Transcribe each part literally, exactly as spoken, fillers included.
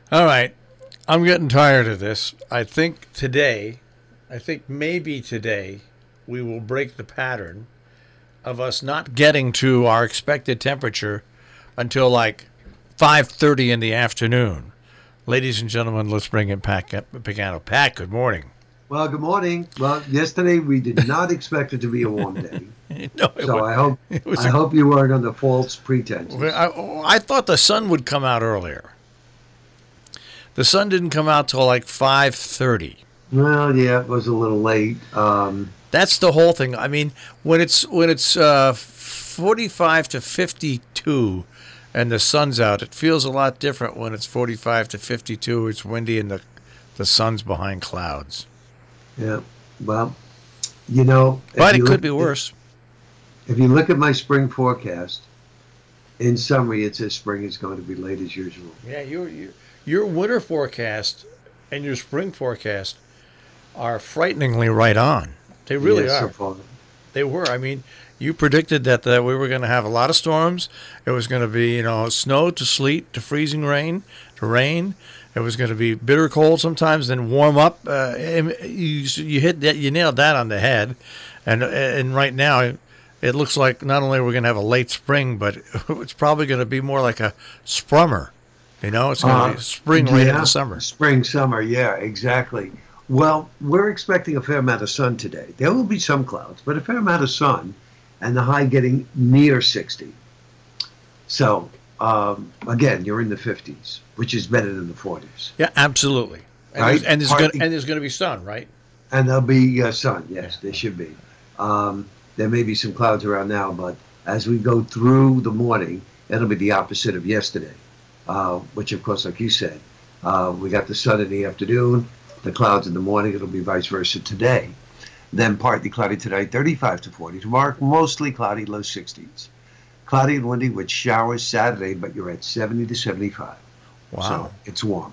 All right. I'm getting tired of this. I think today, I think maybe today, we will break the pattern of us not getting to our expected temperature until like five thirty in the afternoon. Ladies and gentlemen, let's bring in Pat Pagano. Pat, good morning. Well, good morning. Well, yesterday we did not expect it to be a warm day. no, so was, I hope I a, hope you weren't under false pretenses. I, I thought the sun would come out earlier. The sun didn't come out till like five thirty. Well, yeah, it was a little late. Um, That's the whole thing. I mean, when it's when it's uh, forty-five to fifty-two and the sun's out, it feels a lot different when it's forty-five to fifty-two. It's windy and the the sun's behind clouds. Yeah, well, you know, but it you could look, be worse. If, if you look at my spring forecast, in summary, it says spring is going to be late as usual. Yeah, your your your winter forecast and your spring forecast are frighteningly right on. They really yes, are. So far. They were. I mean, you predicted that, that we were going to have a lot of storms. It was going to be, you know, snow to sleet to freezing rain to rain. It was going to be bitter cold sometimes, then warm up. Uh, you you hit that, you nailed that on the head. And and right now, it looks like not only are we going to have a late spring, but it's probably going to be more like a sprummer. You know, it's going to uh, be spring yeah, right into summer. Spring, summer, yeah, exactly. Well, we're expecting a fair amount of sun today. There will be some clouds, but a fair amount of sun, and the high getting near sixty. So, um, again, you're in the fifties, which is better than the forties. Yeah, absolutely. And right? there's, and there's Partly, going and there's going to be sun, right? And there'll be uh, sun. Yes, yeah. there should be. Um, there may be some clouds around now, but as we go through the morning, it'll be the opposite of yesterday, uh, which, of course, like you said, uh, we got the sun in the afternoon. The clouds in the morning, it'll be vice versa today. Then partly cloudy today, thirty-five to forty. Tomorrow, mostly cloudy, low sixties. Cloudy and windy with showers Saturday, but you're at seventy to seventy-five. Wow. So it's warm.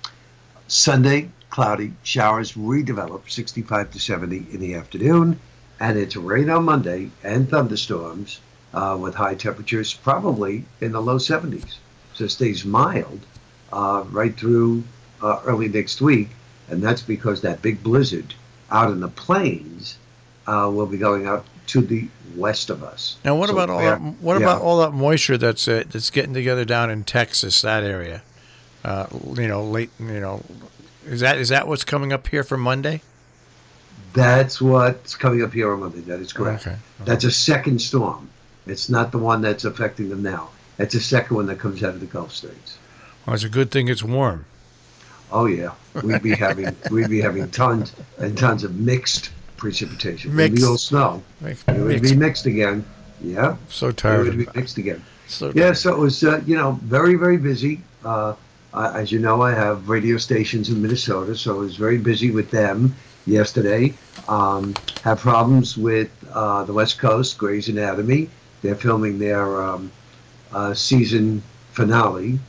Sunday, cloudy, showers redevelop, sixty-five to seventy in the afternoon. And it's rain on Monday and thunderstorms uh, with high temperatures probably in the low seventies. So it stays mild uh, right through uh, early next week. And that's because that big blizzard out in the plains uh, will be going out to the west of us. Now, what so about all that? What yeah. about all that moisture that's uh, that's getting together down in Texas, that area? Uh, you know, late. You know, is that is that what's coming up here for Monday? That's what's coming up here on Monday. That is correct. Okay. Okay. That's a second storm. It's not the one that's affecting them now. It's a second one that comes out of the Gulf states. Well, it's a good thing it's warm. Oh yeah, we'd be having we'd be having tons and tons of mixed precipitation. Mixed. Maybe it'll snow. Mixed. It would be mixed again. Yeah. So tired. It would be of mixed again. So yeah. tired. So it was uh, you know very very busy. Uh, I, as you know, I have radio stations in Minnesota, so I was very busy with them yesterday. Um, have problems with uh, the West Coast, Grey's Anatomy. They're filming their um, uh, season finale.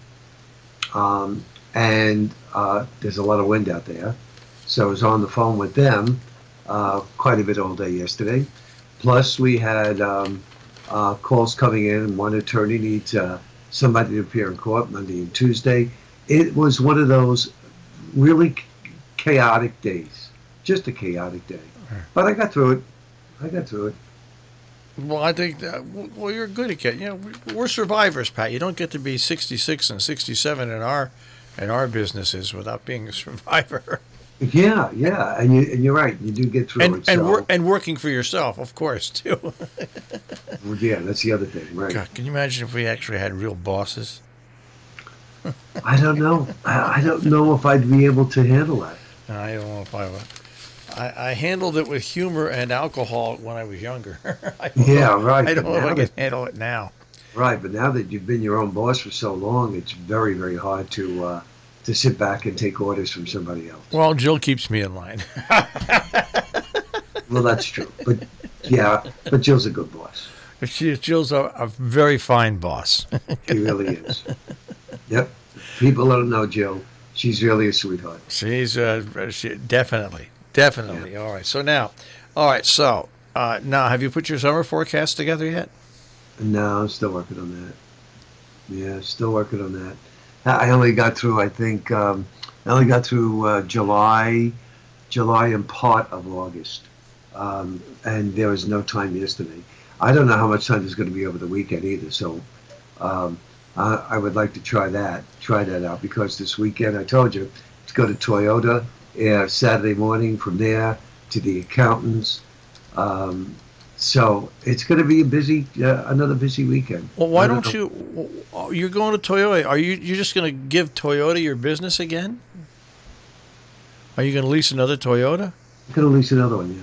Um, and uh, there's a lot of wind out there. So I was on the phone with them uh, quite a bit all day yesterday. Plus, we had um, uh, calls coming in. One attorney needs uh, somebody to appear in court Monday and Tuesday. It was one of those really chaotic days, just a chaotic day. But I got through it. I got through it. Well, I think that, well, you're good at getting. You know, we're survivors, Pat. You don't get to be sixty-six and sixty-seven in our in our businesses without being a survivor. Yeah, yeah, and you and you're right. You do get through and, it. And so. wor- and working for yourself, of course, too. Well, yeah, that's the other thing, right? God, can you imagine if we actually had real bosses? I don't know. I, I don't know if I'd be able to handle that. I don't know if I would. I, I handled it with humor and alcohol when I was younger. I Yeah, know, right. I don't know if I that, can handle it now. Right, but now that you've been your own boss for so long, it's very, very hard to uh, to sit back and take orders from somebody else. Well, Jill keeps me in line. Well, that's true. But yeah, but Jill's a good boss. She, Jill's a, a very fine boss. She really is. Yep. People don't know Jill. She's really a sweetheart. She's uh, she, definitely, definitely. Yeah. All right. So now, all right. So uh, now, have you put your summer forecast together yet? No, I'm still working on that. Yeah, still working on that. I only got through, I think, um, I only got through uh, July, July and part of August, um, and there was no time yesterday. I don't know how much time there's going to be over the weekend either, so um, I, I would like to try that, try that out because this weekend I told you to go to Toyota uh, Saturday morning, from there to the accountants. Um, so it's going to be a busy, uh, another busy weekend. Well, why I don't know. you? You're going to Toyota. Are you? You're just going to give Toyota your business again? Are you going to lease another Toyota? I'm going to lease another one, yeah.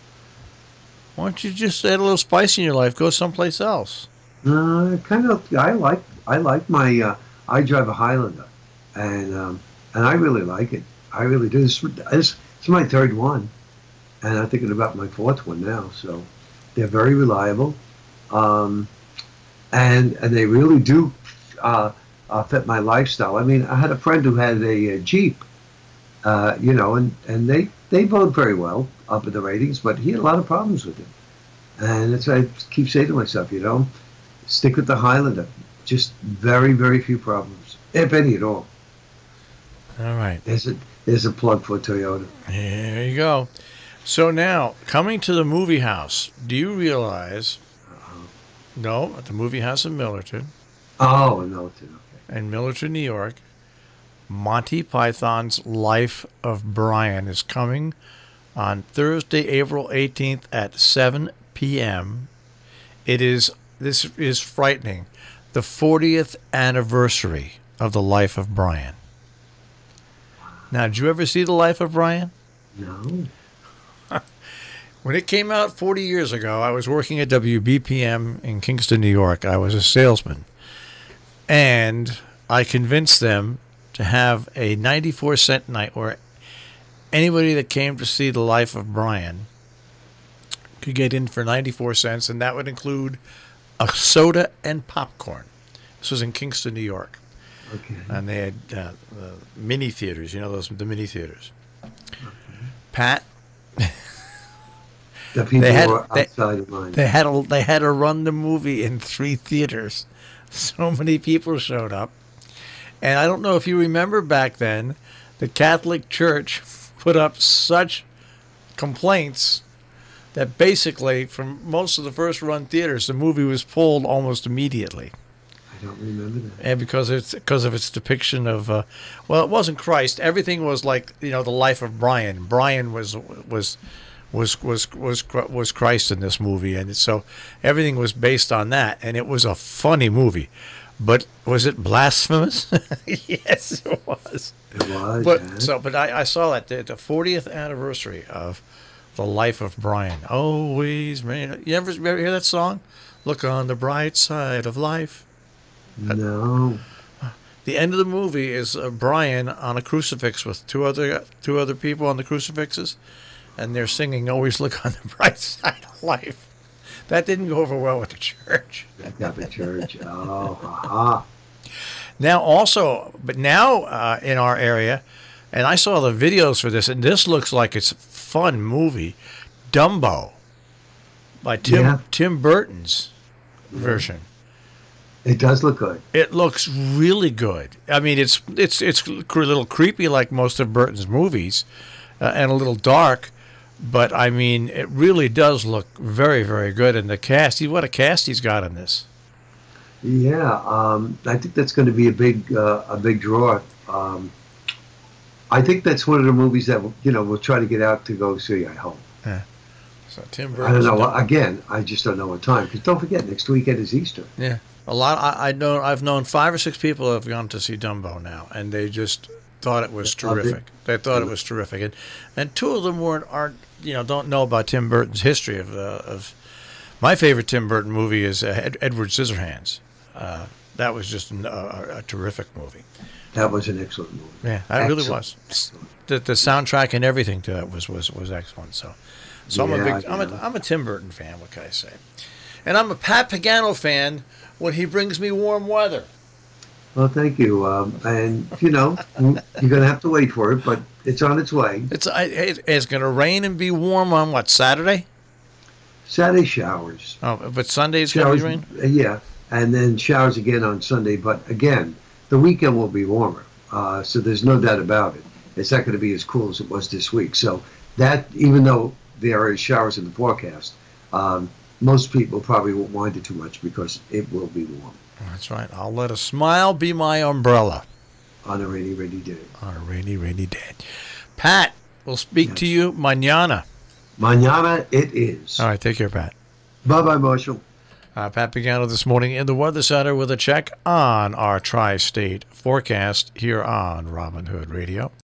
Why don't you just add a little spice in your life? Go someplace else. Uh, kind of. I like. I like my. Uh, I drive a Highlander, and um, and I really like it. I really do. This, this, it's my third one, and I'm thinking about my fourth one now. So they're very reliable, um, and and they really do uh, uh, fit my lifestyle. I mean, I had a friend who had a, a Jeep, uh, you know, and and they they vote very well up in the ratings, but he had a lot of problems with it. And that's what I keep saying to myself, you know, stick with the Highlander. Just very, very few problems, if any at all. All right. There's a there's a plug for Toyota. There you go. So now, coming to the movie house, do you realize? Uh-huh. No, at the movie house in Millerton, Oh, no, it's okay. in Millerton, New York, Monty Python's Life of Brian is coming on Thursday, April eighteenth at seven p.m. It is, this is frightening, the fortieth anniversary of the Life of Brian. Now, did you ever see the Life of Brian? No. When it came out forty years ago, I was working at W B P M in Kingston, New York. I was a salesman. And I convinced them to have a ninety-four cent night where anybody that came to see the Life of Brian could get in for ninety-four cents, and that would include a soda and popcorn. This was in Kingston, New York. Okay. And they had uh, the mini theaters, you know, those the mini theaters. Pat, The people They had- were they- outside of mine. they had a, they had to run the movie in three theaters. So many people showed up, and I don't know if you remember back then, the Catholic Church put up such complaints that basically, from most of the first run theaters, the movie was pulled almost immediately. I don't remember that. And because it's because of its depiction of, uh, well, it wasn't Christ. Everything was like, you know, the life of Brian. Brian was was was was was was Christ in this movie, and so everything was based on that. And it was a funny movie, but was it blasphemous? Yes, it was. It was. But yeah. so, but I, I saw that the, the fortieth anniversary of the Life of Brian. Always, man. You ever, you ever hear that song? Look on the bright side of life. No. The end of the movie is uh, Brian on a crucifix with two other two other people on the crucifixes, and they're singing "Always Look on the Bright Side of Life." That didn't go over well with the church. Catholic Church. Oh, ha Now, also, but now uh, in our area, and I saw the videos for this, and this looks like it's a fun movie, Dumbo, by Tim Yeah. Tim Burton's version. It does look good. It looks really good. I mean, it's it's it's a little creepy like most of Burton's movies, uh, and a little dark, but I mean, it really does look very very good. And the cast, he what a cast he's got in this. Yeah, um, I think that's going to be a big uh, a big draw. Um, I think that's one of the movies that you know we'll try to get out to go see. I hope. So Tim I Burton. don't know. Again, I just don't know what time. Because don't forget, next weekend is Easter. Yeah, a lot. I, I know. I've known five or six people who have gone to see Dumbo now, and they just thought it was They loved it? terrific. They thought it was terrific, and and two of them weren't aren't you know don't know about Tim Burton's history of uh, of. My favorite Tim Burton movie is uh, Ed, Edward Scissorhands. Uh, that was just a, a, a terrific movie. That was an excellent movie. Yeah, that really Excellent. was. The the soundtrack and everything to it was was, was excellent. So, so I'm a Yeah, big I'm a yeah. I'm a Tim Burton fan. What can I say? And I'm a Pat Pagano fan when he brings me warm weather. Well, thank you. Um, and you know, you're going to have to wait for it, but it's on its way. It's I, it, it's going to rain and be warm on what, Saturday? Saturday showers. Oh, but Sunday's going to Showers, be rain. uh, yeah, and then showers again on Sunday. But again, The weekend will be warmer, uh, so there's no doubt about it. It's not going to be as cool as it was this week. So that, even though there are showers in the forecast, um, most people probably won't mind it too much because it will be warm. That's right. I'll let a smile be my umbrella. On a rainy, rainy day. On a rainy, rainy day. Pat, we'll speak yes. to you mañana. Mañana it is. All right, take care, Pat. Bye-bye, Marshall. Uh, Pat Pagano this morning in the Weather Center with a check on our tri-state forecast here on Robin Hood Radio.